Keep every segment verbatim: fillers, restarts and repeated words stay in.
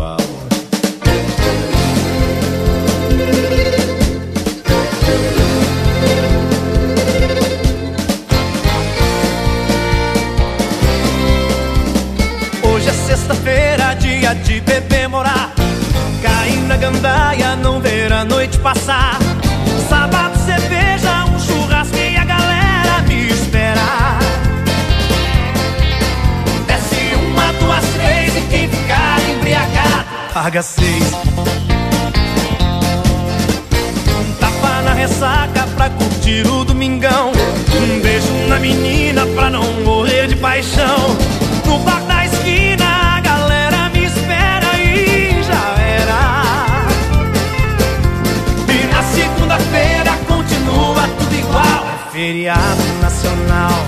igual. Hoje é sexta-feira, dia de beber morar, cair na gandaia, não ver a noite passar. Sábado, cerveja, um churrasco e a galera me esperar. Desce uma, duas, três e quem ficar embriagado paga seis. Um tapa na ressaca pra curtir o domingão, um beijo na menina pra não morrer de paixão. No bar da esquina a galera me espera e já era. E na segunda-feira continua tudo igual, é feriado nacional.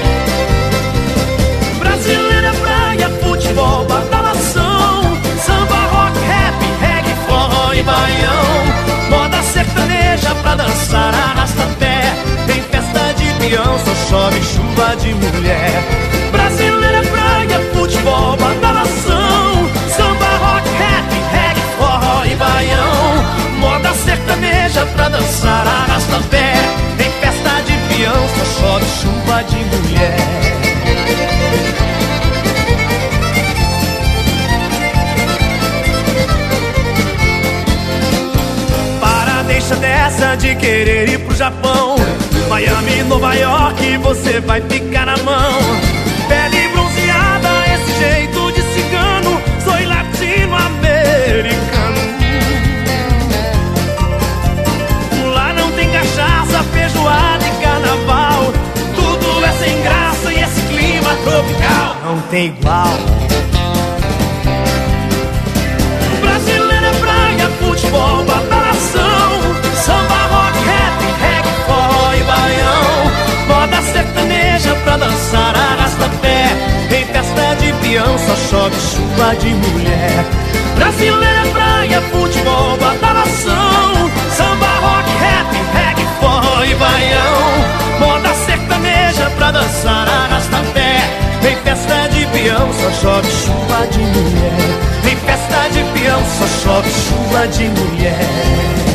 Brasileira, praia, futebol, badalação, samba, rock, rap, reggae, forró e baião. Moda sertaneja pra dançar, arrasta pé. Tem festa de peão, só chove chuva de mulher. Brasileira, praia, futebol, badalação, samba, rock, rap, reggae, forró e baião. Moda sertaneja pra dançar, arrasta pé. Tem festa de peão, só chove chuva de mulher. Para, deixa dessa de querer ir pro Japão, Miami, Nova York, você vai ficar na mão. Pele bronzeada, esse jeito de cigano, sou latino-americano. Lá não tem cachaça, feijoada e carnaval, tudo é sem graça e esse clima tropical não tem igual. Brasileira, praia, futebol, badalação, samba, rock, rap, reggae, forró e baião. Moda sertaneja pra dançar, arrasta pé. Em festa de peão só chove chuva de mulher. Brasileira, praia, futebol, badalação, samba, rock, rap, reggae, forró e baião. Moda sertaneja pra dançar, arrasta pé. Em festa de peão só chove chuva de mulher. Em festa de peão só chove chuva de mulher.